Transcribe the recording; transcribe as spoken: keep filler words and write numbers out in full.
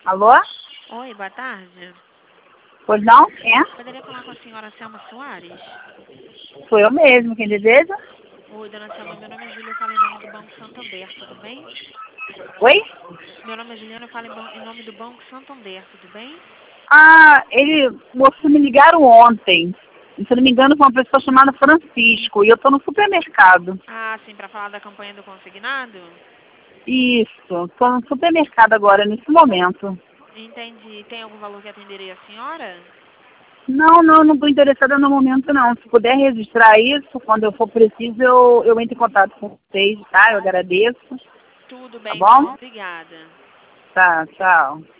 Alô? Oi, boa tarde. Pois não? Quem é? Poderia falar com a senhora Selma Soares? Sou eu mesmo, quem deseja? Oi, dona Selma, meu nome é Júlia, eu falo em nome do Banco Santander, tudo bem? Oi? Meu nome é Juliana, eu falo em, ban- em nome do Banco Santander, tudo bem? Ah, ele, vocês me ligaram ontem. Se eu não me engano, foi uma pessoa chamada Francisco. E eu estou no supermercado. Ah, sim, para falar da campanha do consignado? Isso, estou no supermercado agora, nesse momento. Entendi. Tem algum valor que atenderia a senhora? Não, não, não estou interessada no momento, não. Se puder registrar isso, quando eu for preciso, eu, eu entro em contato com vocês, tá? Eu agradeço. Tudo Tá bem, então. bom? Obrigada. Tá, tchau.